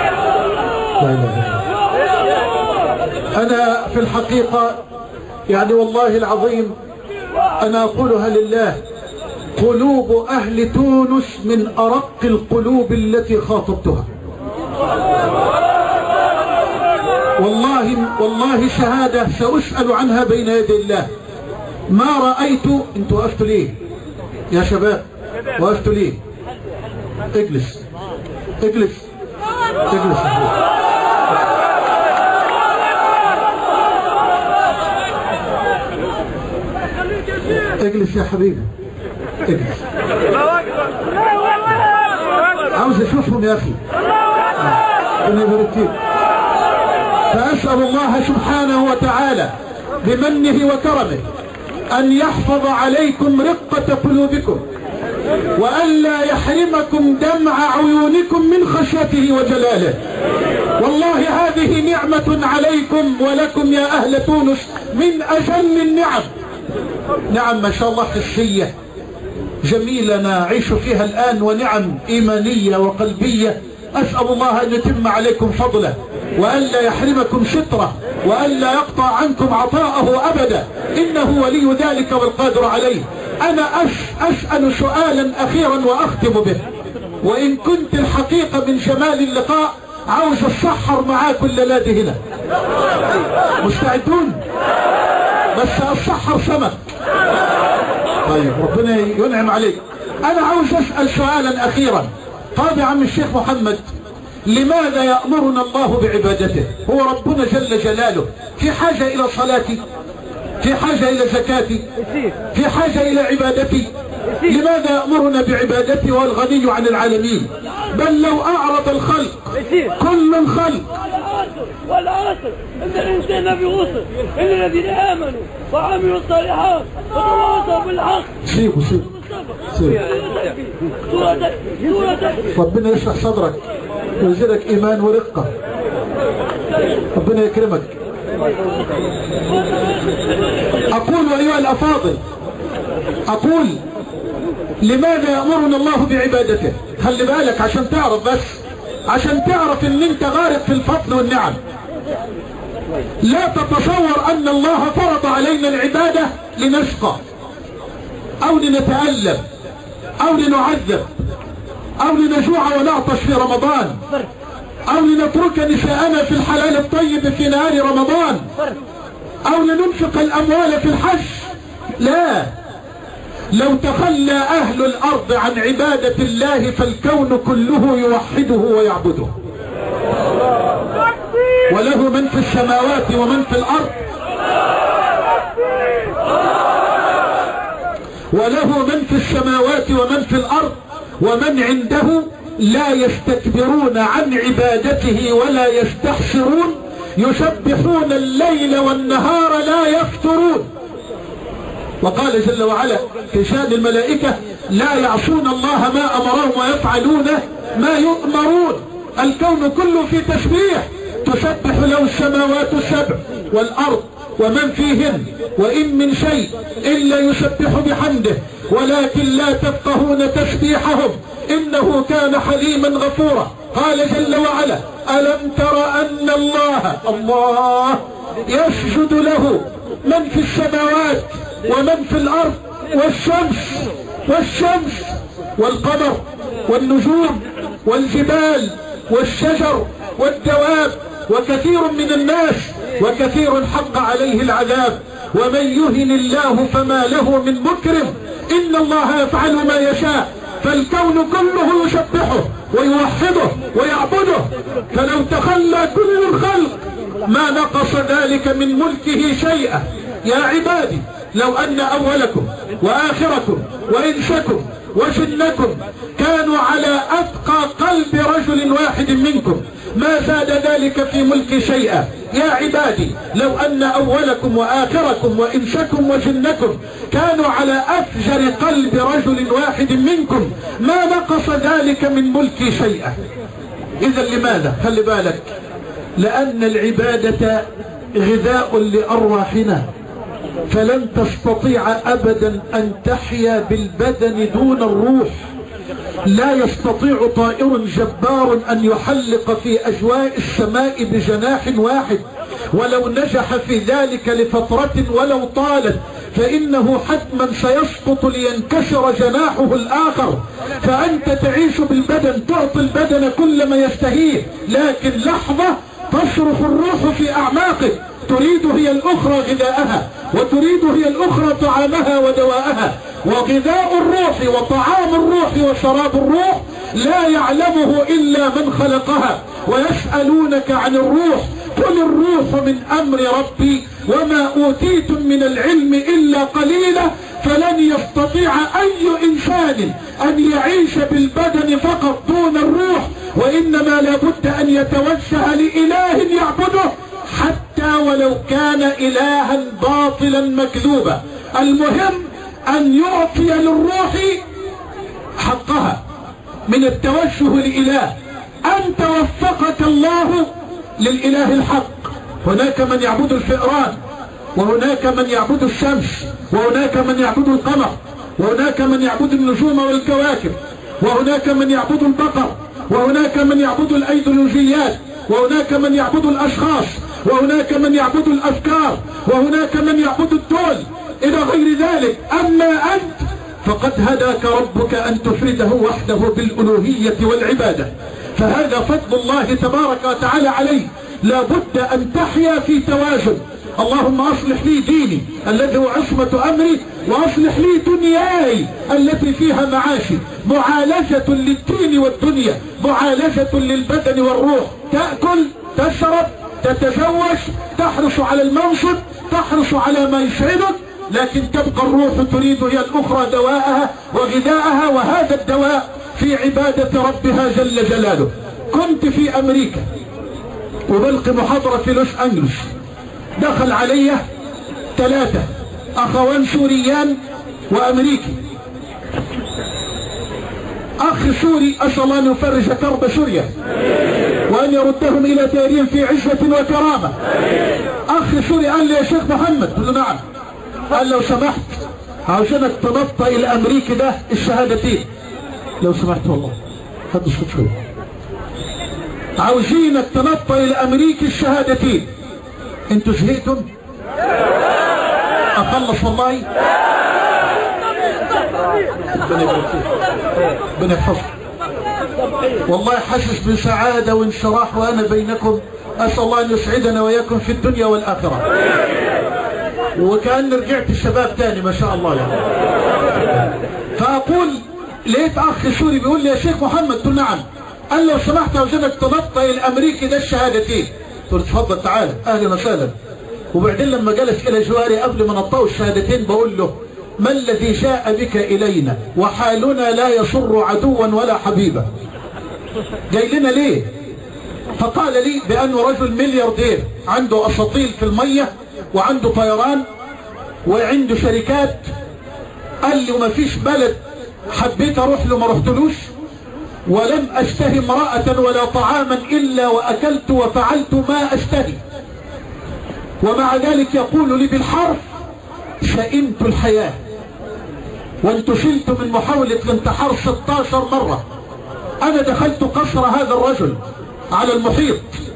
أنا في الحقيقة يعني والله العظيم أنا أقولها لله، قلوب أهل تونس من أرق القلوب التي خاطبتها. والله شهادة سأسأل عنها بين يدي الله. ما رأيت. انتوا وقفتوا ليه يا شباب؟ وقفتوا ليه؟ اجلس اجلس اجلس. اجلس يا حبيبي اجلس. عاوز اشوفهم يا اخي. ربنا يبارك فيك. فاسال الله سبحانه وتعالى بمنه وكرمه ان يحفظ عليكم رقة قلوبكم، وان لا يحرمكم دمع عيونكم من خشيته وجلاله. والله هذه نعمة عليكم ولكم يا اهل تونس من اجل النعم. نعم ما شاء الله حسية جميلة نعيش فيها الآن، ونعم إيمانية وقلبية. أسأل الله أن يتم عليكم فضله، وأن لا يحرمكم ستره، وأن لا يقطع عنكم عطاءه أبدا، إنه ولي ذلك والقادر عليه. أنا أسأل سؤالا أخيرا وأختم به، وإن كنت الحقيقة من جمال اللقاء عاوز أتسحر معاكم الليلة هنا. مستعدون؟ بس أتسحر سمك. طيب ربنا ينعم عليك. أنا عاوز أسأل سؤالا أخيرا. قال يا عم الشيخ محمد، لماذا يأمرنا الله بعبادته؟ هو ربنا جل جلاله في حاجة إلى صلاتي؟ في حاجة إلى زكاتي؟ في حاجة إلى عبادتي؟ لماذا يأمرنا بعبادته وهو الغني عن العالمين؟ بل لو أعرض الخلق كل الخلق والعصر إن الإنسان لفي خسر إلا الذين آمنوا وعملوا الصالحات وتواصوا بالحق. سيبوا ربنا يشرح صدرك ويزيدك إيمان ورقة. ربنا يكرمك. أقول أيها الأفاضل، أقول لماذا يأمرنا الله بعبادته؟ خلي بالك عشان تعرف، بس عشان تعرف ان انت غارق في الفضل والنعم. لا تتصور ان الله فرض علينا العبادة لنشقى او لنتألم او لنعذب او لنجوع ونعطش في رمضان او لنترك نساءنا في الحلال الطيب في نهار رمضان او لننفق الاموال في الحج. لا، لو تخلى أهل الأرض عن عبادة الله فالكون كله يوحده ويعبده. وله من في السماوات ومن في الأرض، وله من في السماوات ومن في الأرض، ومن عنده لا يستكبرون عن عبادته ولا يستحسرون، يسبحون الليل والنهار لا يفترون. وقال جل وعلا في شأن الملائكة لا يعصون الله ما أمرهم ويفعلون ما يؤمرون. الكون كله في تسبيح، تسبح له السماوات السبع والأرض ومن فيهن وإن من شيء إلا يسبح بحمده ولكن لا تفقهون تسبيحهم إنه كان حليما غفورا. قال جل وعلا ألم تر أن الله يسجد له من في السماوات ومن في الأرض والشمس والقمر والنجوم والجبال والشجر والدواب وكثير من الناس وكثير حق عليه العذاب. ومن يهن الله فما له من مكرم إن الله يفعل ما يشاء. فالكون كله يسبحه ويوحده ويعبده، فلو تخلى كل الخلق ما نقص ذلك من ملكه شيئا. يا عبادي لو أن أولكم وآخركم وإنسكم وجنكم كانوا على أتقى قلب رجل واحد منكم ما زاد ذلك في ملك شيئا. يا عبادي لو أن أولكم وآخركم وإنسكم وجنكم كانوا على أفجر قلب رجل واحد منكم ما نقص ذلك من ملك شيئا. إذا لماذا؟ خلي بالك، لأن العبادة غذاء لأرواحنا، فلن تستطيع أبدا أن تحيا بالبدن دون الروح. لا يستطيع طائر جبار أن يحلق في أجواء السماء بجناح واحد، ولو نجح في ذلك لفترة ولو طالت فإنه حتما سيسقط لينكسر جناحه الآخر. فأنت تعيش بالبدن، تعطي البدن كل ما يشتهيه، لكن لحظة تصرخ الروح في أعماقك، تريد هي الأخرى غذاءها، وتريد هي الأخرى طعامها ودواءها. وغذاء الروح وطعام الروح وشراب الروح لا يعلمه إلا من خلقها. ويسألونك عن الروح قل الروح من أمر ربي وما أوتيتم من العلم إلا قليلا. فلن يستطيع أي إنسان أن يعيش بالبدن فقط دون الروح، وإنما لابد أن يتوجه لإله يعبده حتى ولو كان إلها باطلا مكذوبا. المهم أن يعطي للروح حقها من التوجه لإله. أنت وفقك الله للإله الحق. هناك من يعبد الفئران، وهناك من يعبد الشمس، وهناك من يعبد القمر، وهناك من يعبد النجوم والكواكب، وهناك من يعبد البقر، وهناك من يعبد الأيديولوجيات، وهناك من يعبد الأشخاص، وهناك من يعبد الأفكار، وهناك من يعبد الدول إلى غير ذلك. أما أنت فقد هداك ربك أن تفرده وحده بالألوهية والعبادة، فهذا فضل الله تبارك وتعالى عليه. لا بد أن تحيا في توازن. اللهم أصلح لي ديني الذي هو عصمة أمري، وأصلح لي دنياي التي فيها معاشي. معالجة للدين والدنيا، معالجة للبدن والروح. تأكل، تشرب، تتزوج، تحرص على المنصب، تحرص على ما يسعدك، لكن تبقى الروح تريد هي الأخرى دواءها وغذاءها، وهذا الدواء في عبادة ربها جل جلاله. كنت في أمريكا وبلقي محاضرة في لوس أنجلوس، دخل علي 3 أخوان سوريان وأمريكي. أخ سوري أسأل الله أن يفرج كرب سوريا وأن يردهم إلى دارهم في عزة وكرامة. أخ سوري قال لي يا شيخ محمد، قلت له نعم. قال لو سمحت عاوزينك تنطق إلى أمريكا ده الشهادتين لو سمحت، والله خد الصوت شوية. عاوزينك تنطق إلى أمريكا الشهادتين. انتوا زهقتم؟ أخلص والله. ربنا يحفظك. والله حاسس بسعادة وانشراح وأنا بينكم. أسأل الله أن يسعدنا وإياكم في الدنيا والآخرة. وكأن رجعت الشباب تاني ما شاء الله يعني. فأقول لقيت أخ سوري بيقول لي يا شيخ محمد، قلت له نعم. قال لي لو سمحت عاوزينك تنطق الأمريكي ده الشهادتين. قلت له اتفضل تعالى أهلا وسهلا. وبعدين لما جلس إلى جواري قبل ما نطقوا الشهادتين بقول له ما الذي جاء بك إلينا وحالنا لا يسر عدوا ولا حبيبا؟ جاي لنا ليه؟ فقال لي بأنه رجل ملياردير عنده أساطيل في المية وعنده طيران وعنده شركات. قال لي وما فيش بلد حبيت اروح له ما رحتلوش، ولم اشتهي امرأة ولا طعاما الا واكلت وفعلت ما اشتهي، ومع ذلك يقول لي بالحرف شئمت الحياة وانتشلت من محاولة الانتحار 16 مرة. انا دخلت قصر هذا الرجل على المحيط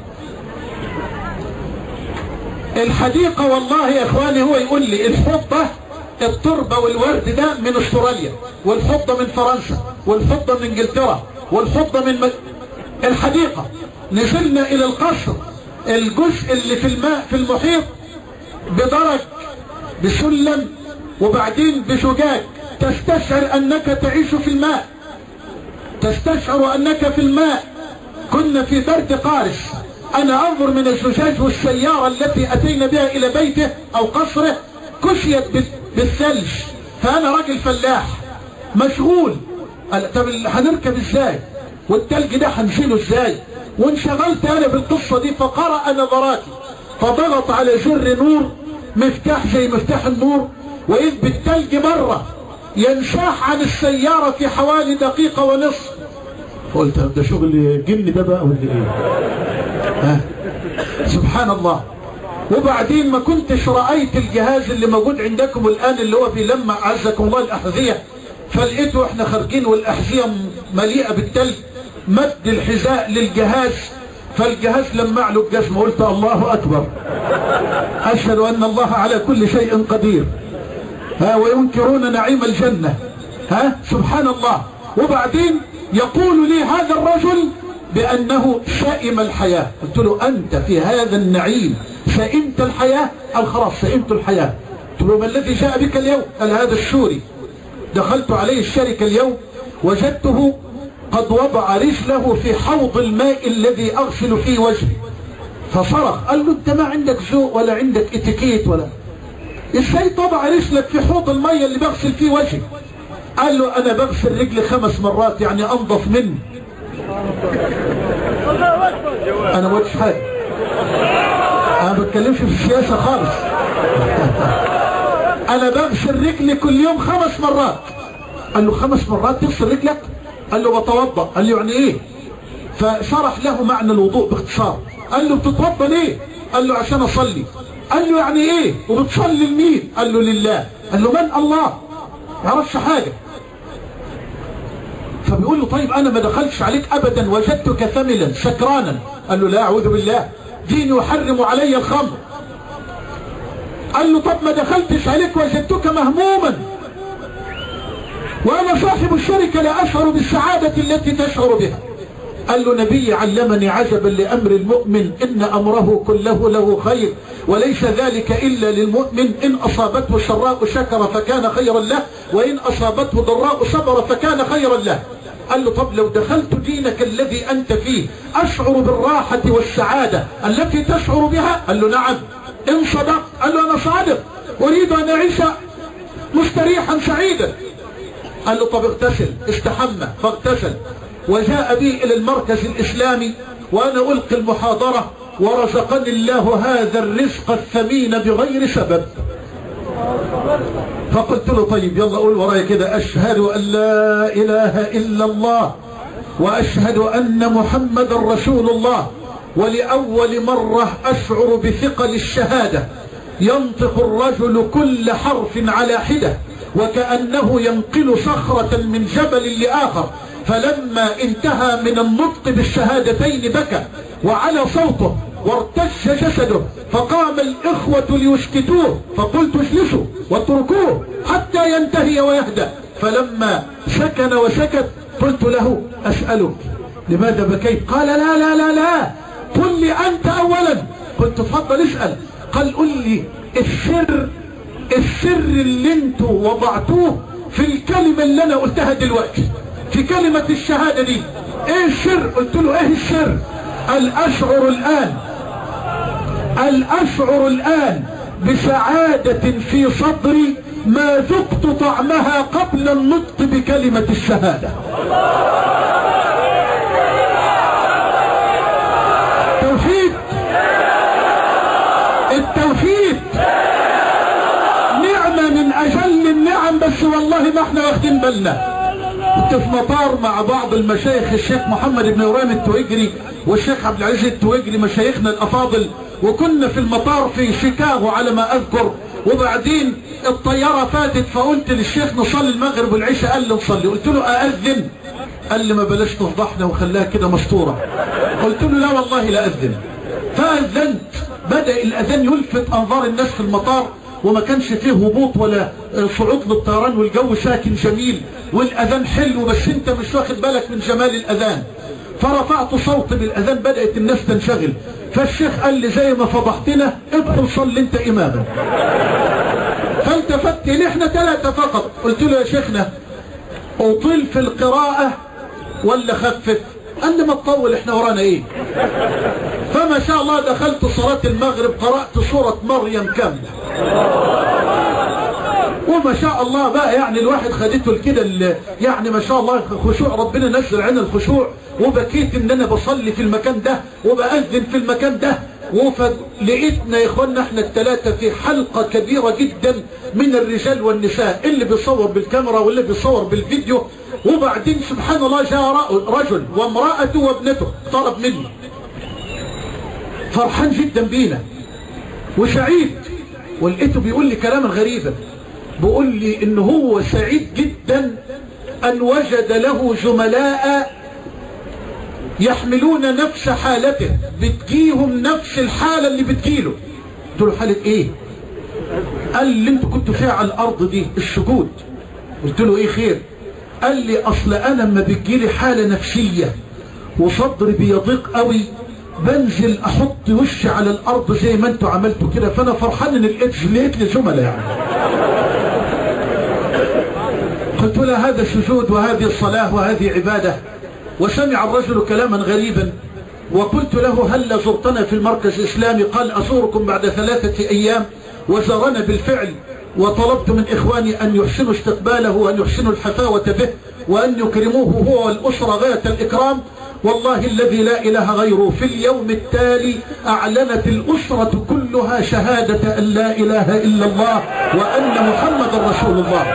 الحديقة، والله يا اخواني هو يقول لي الحفظة التربة والورد ده من استراليا، والفضة من فرنسا، والفضة من انجلترا، والفضة من الحديقة. نزلنا الى القصر، الجزء اللي في الماء في المحيط بدرج بسلم وبعدين بزجاج، تستشعر انك تعيش في الماء، تستشعر انك في الماء. كنا في برد قارس، انا انظر من الزجاج والسيارة التي اتينا بها الى بيته او قصره كشيت بالثلج. فانا راجل فلاح مشغول، طب هنركب ازاي والثلج ده هنشيله ازاي؟ وانشغلت انا بالقصة دي. فقرأ نظراتي فضغط على زر نور مفتاح زي مفتاح النور، واذ بالثلج مرة ينشاح عن السيارة في حوالي دقيقة ونصف. قلت ده شغل جن ده بقى ولا ايه؟ سبحان الله. وبعدين ما كنتش رأيت الجهاز اللي موجود عندكم الآن اللي هو بيلمع عزكم الله الأحذية، فلقيته احنا خارجين والأحذية مليئة بالتلج، مد الحذاء للجهاز فالجهاز لمع له الجسم. قلت الله أكبر، أشهد أن الله على كل شيء قدير. وينكرون نعيم الجنة. سبحان الله. وبعدين يقول لي هذا الرجل بأنه شائم الحياة. قلت له أنت في هذا النعيم شائمت الحياة؟ قال خلاص شائمت الحياة. قلت له ما الذي جاء بك اليوم؟ قال هذا السوري دخلت عليه الشركة اليوم وجدته قد وضع رجله في حوض الماء الذي أغسل فيه وجهي، فصرخ. قال له أنت ما عندك ذوق ولا عندك اتيكيت ولا ازاي طبع رجلك في حوض المية اللي بغسل فيه وجهي؟ قال له أنا بغسل رجلي 5 مرات يعني أنظف مني. أنا ما قلتش حاجة، أنا ما بتكلمش في السياسة خالص. أنا بغسل رجلي كل يوم 5 مرات. قال له 5 مرات تغسل رجلك؟ قال له بتوضأ. قال له يعني إيه؟ فشرح له معنى الوضوء باختصار. قال له بتتوضأ ليه؟ قال له عشان أصلي. قال له يعني إيه؟ وبتصلي لمين؟ قال له لله. قال له من الله؟ ما يعرفش حاجة. فبيقول له طيب أنا ما دخلتش عليك أبدا وجدتك ثملا سكرانا. قال له لا أعوذ بالله، ديني يحرم علي الخمر. قال له طب ما دخلتش عليك وجدتك مهموما وأنا صاحب الشركة لا أشعر بالسعادة التي تشعر بها. قال له نبي علمني عجبا لأمر المؤمن إن أمره كله له خير وليس ذلك إلا للمؤمن، إن أصابته سراء شكر فكان خيرا له وإن أصابته ضراء صبر فكان خيرا له. قال له طب لو دخلت دينك الذي أنت فيه أشعر بالراحة والسعادة التي تشعر بها؟ قال له نعم. إن صدق؟ قال له أنا صادق، أريد أن أعيش مستريحا سعيدا. قال له طب اغتسل. استحمى فاغتسل وجاء بي إلى المركز الإسلامي وأنا ألقي المحاضرة ورزقني الله هذا الرزق الثمين بغير سبب. فقلت له طيب يلا قول ورايا كده أشهد أن لا إله إلا الله وأشهد أن محمد رسول الله. ولأول مرة أشعر بثقل الشهادة، ينطق الرجل كل حرف على حدة وكأنه ينقل صخرة من جبل لآخر. فلما انتهى من النطق بالشهادتين بكى وعلى صوته وارتج جسده، فقام الإخوة ليسكتوه فقلت اجلسوا واتركوه حتى ينتهي ويهدأ. فلما سكن وسكت قلت له أسألك لماذا بكيت؟ قال لا لا لا لا قل لي أنت أولا. قلت تفضل اسأل. قال قل لي السر السر اللي انتوا وضعتوه في الكلمة اللي انا قلتها دلوقتي، في كلمة الشهادة دي. ايه السر؟ قلت له ايه السر؟ الاشعر الان بسعادة في صدري ما ذقت طعمها قبل النطق بكلمة الشهادة. التوحيد نعمة من اجل النعم، بس والله ما احنا واخدين بالنا. كنت في مطار مع بعض المشايخ، الشيخ محمد بن ابراهيم التويجري والشيخ عبد العزيز التويجري، مشايخنا الافاضل، وكنا في المطار في شيكاغو على ما اذكر. وبعدين الطيارة فاتت، فقلت للشيخ نصلي المغرب والعشاء، قال لي نصلي. قلت له أأذن؟ قال لي ما بلاش تفضحنا وخلاها كده مستورة. قلت له لا والله لا أذن. فأذنت، بدأ الأذان يلفت أنظار الناس في المطار، وما كانش فيه هبوط ولا صعود للطيران، والجو ساكن جميل والأذان حلو، بس انت مش واخد بالك من جمال الأذان. فرفعت صوتي بالأذان، بدأت الناس تنشغل. فالشيخ قال لي زي ما فضحتنا ادخل صلي انت إماما. فالتفت لي، احنا 3 فقط. قلت له يا شيخنا اطيل في القراءة ولا خفف؟ قال لي ما تطول، احنا ورانا ايه؟ فما شاء الله دخلت صلاة المغرب، قرأت سورة مريم كاملة، وما شاء الله بقى يعني الواحد خدته كده يعني ما شاء الله خشوع، ربنا نزل عنا الخشوع. وبكيت ان انا بصلي في المكان ده وبأذن في المكان ده. ولقيتنا يا اخوانا احنا ال3 في حلقة كبيرة جدا من الرجال والنساء، اللي بيصور بالكاميرا واللي بيصور بالفيديو. وبعدين سبحان الله جاء رجل وامرأته وابنته طلب مني، فرحان جدا بينا وسعيد. ولقيته بيقول لي كلاما غريبا، بيقول لي ان هو سعيد جدا ان وجد له زملاء يحملون نفس حالته، بتجيهم نفس الحالة اللي بتجيله. قلت له حالة ايه؟ قال لي انتوا كنتوا فيها على الارض دي السجود. قلت له ايه خير؟ قال لي اصل انا لما بتجيلي حالة نفسية وصدري بيضيق قوي، بنزل احط وشي على الارض زي ما انتوا عملتوا كده، فانا فرحان ان لقيت لي زملاء يعني. قلت له هذا سجود وهذه الصلاة وهذه عبادة. وسمع الرجل كلاما غريبا، وقلت له هل زرتنا في المركز الإسلامي؟ قال أزوركم بعد 3 أيام. وزارنا بالفعل، وطلبت من إخواني أن يحسنوا استقباله وأن يحسنوا الحفاوة به وأن يكرموه هو والأسرة غاية الإكرام. والله الذي لا إله غيره في اليوم التالي أعلنت الأسرة كلها شهادة أن لا إله إلا الله وأن محمد رسول الله،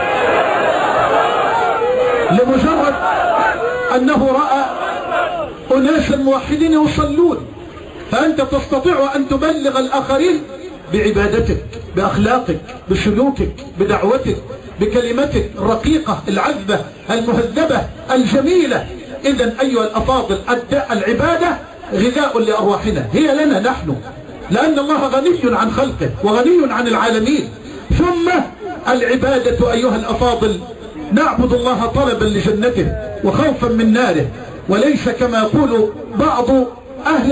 لمجرد أنه رأى أناسا موحدين يصلون. فأنت تستطيع أن تبلغ الآخرين بعبادتك، بأخلاقك، بسلوكك، بدعوتك، بكلمتك الرقيقة العذبة المهذبة الجميلة. إذن أيها الأفاضل، العبادة غذاء لأرواحنا، هي لنا نحن، لأن الله غني عن خلقه وغني عن العالمين. ثم العبادة أيها الأفاضل نعبد الله طلبا لجنته وخوفا من ناره، وليس كما يقول بعض أهل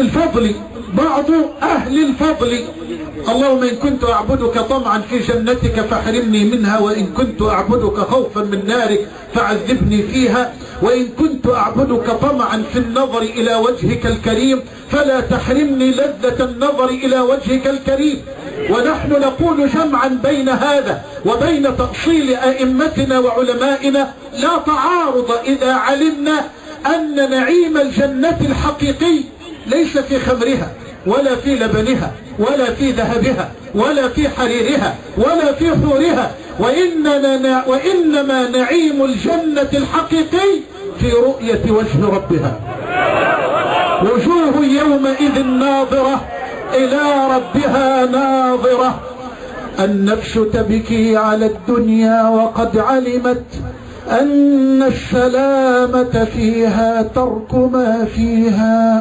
الفضل اللهم إن كنت أعبدك طمعا في جنتك فاحرمني منها، وإن كنت أعبدك خوفا من نارك فعذبني فيها، وإن كنت أعبدك طمعا في النظر إلى وجهك الكريم فلا تحرمني لذة النظر إلى وجهك الكريم. ونحن نقول جمعا بين هذا وبين تأصيل أئمتنا وعلمائنا لا تعارض إذا علمنا أن نعيم الجنة الحقيقي ليس في خمرها ولا في لبنها ولا في ذهبها ولا في حريرها ولا في حورها، وإنما نعيم الجنة الحقيقي في رؤية وجه ربها. وجوه يومئذ ناظرة إلى ربها ناظرة. النفس تبكي على الدنيا وقد علمت أن السلامة فيها ترك ما فيها.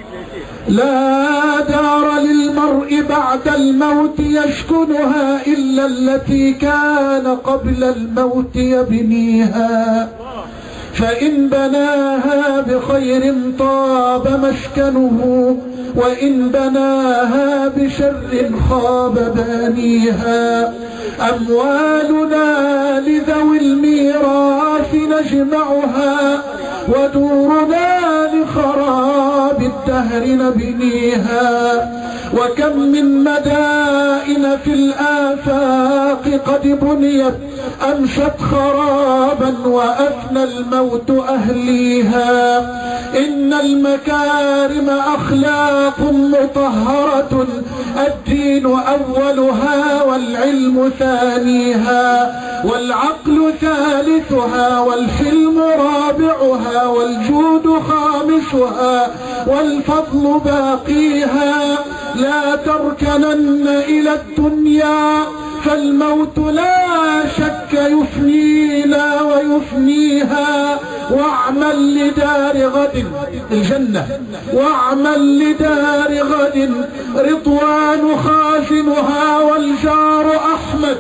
لا دار للمرء بعد الموت يسكنها إلا التي كان قبل الموت يبنيها. فإن بناها بخير طاب مسكنه، وإن بناها بشر خاب بانيها. أموالنا لذوي الميراث نجمعها، ودورنا لخراب الدهر نبنيها. وكم من مدائن في الآفاق قد بنيت أمست خرابا وأفنى الموت أهليها. إن المكارم أخلاق مطهرة، الدين أولها والعلم ثانيها، والعقل ثالثها، والحلم رابعها، والجود خامسها، والفضل باقيها. لا تركنن إلى الدنيا فالموت لا شك يفنينا ويفنيها. واعمل لدار غد الجنة، واعمل لدار غد رضوان خازنها والجار أحمد،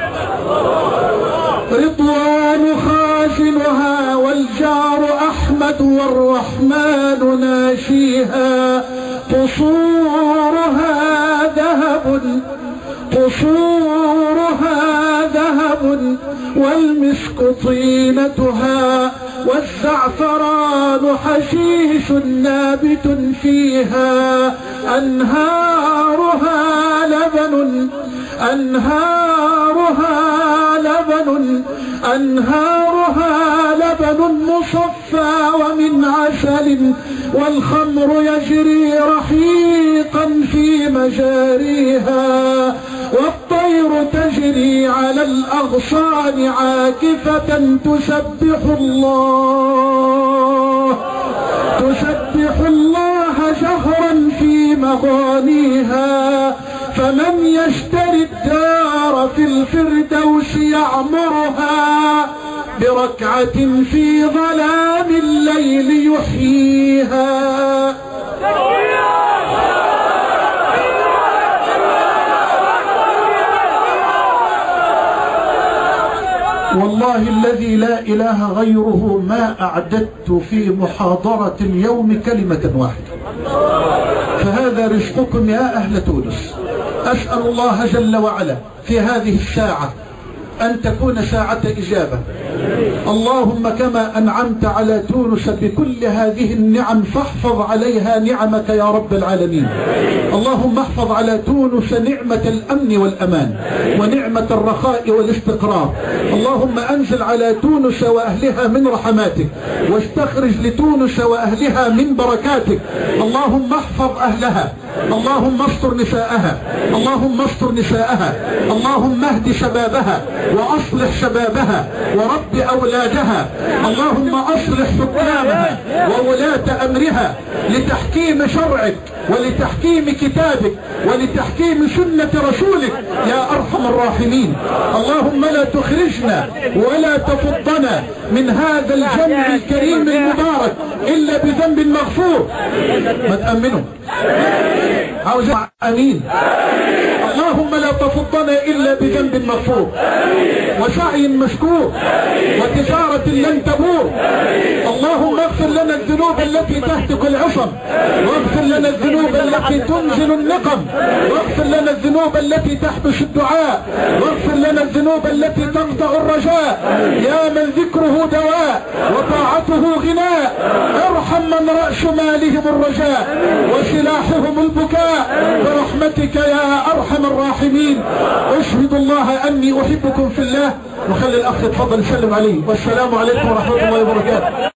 رضوان خازنها والجار أحمد والرحمن ناشيها. قصورها ذهب، قصورها ذهب، والمسك طينتها، والزعفران حشيش نابت فيها. أنهارها لبن، أنهارها لبن، أنهارها لبن مصفى ومن عسل، والخمر يجري رحيقا في مجاريها. والطير تجري على الأغصان عاكفة تسبح الله، تسبح الله جهرا في مغانيها. فمن يشتري الدار في الفردوس يعمرها، بركعة في ظلام الليل يحييها. والله الذي لا إله غيره ما أعددت في محاضرة اليوم كلمة واحدة. فهذا رزقكم يا أهل تونس. أسأل الله جل وعلا في هذه الساعة أن تكون ساعة إجابة. اللهم كما أنعمت على تونس بكل هذه النعم فاحفظ عليها نعمك يا رب العالمين. اللهم احفظ على تونس نعمة الأمن والأمان ونعمة الرخاء والاستقرار. اللهم أنزل على تونس وأهلها من رحماتك، واستخرج لتونس وأهلها من بركاتك. اللهم احفظ أهلها، اللهم استر نساءها، اللهم استر نساءها، اللهم اهد شبابها وأصلح شبابها ورب أولادها. اللهم أصلح حكامها وولاة أمرها لتحكيم شرعك ولتحكيم كتابك ولتحكيم سنة رسولك يا أرحم الراحمين. اللهم لا تخرجنا ولا تفضنا من هذا الجمع الكريم المبارك إلا بذنب مغفور. ما تأمنوا عاوز أمين. اللهم لا تفضنا إلا بذنب مغفور وسعي مشكور وتجارة لن تبور. اللهم اغفر لنا الذنوب التي تهتك العصم، واغفر لنا الذنوب التي تنزل النقم، واغفر لنا الذنوب التي تحبس الدعاء، واغفر لنا الذنوب التي تقطع الرجاء. يا من ذكره دواء وطاعته غناء، ارحم من رأس مالهم الرجاء وسلاحهم البكاء برحمتك يا أرحم الراحمين. أشهد الله أني أحبكم في الله. وخلي الأخ يتفضل يسلم عليه. والسلام عليكم ورحمة الله وبركاته.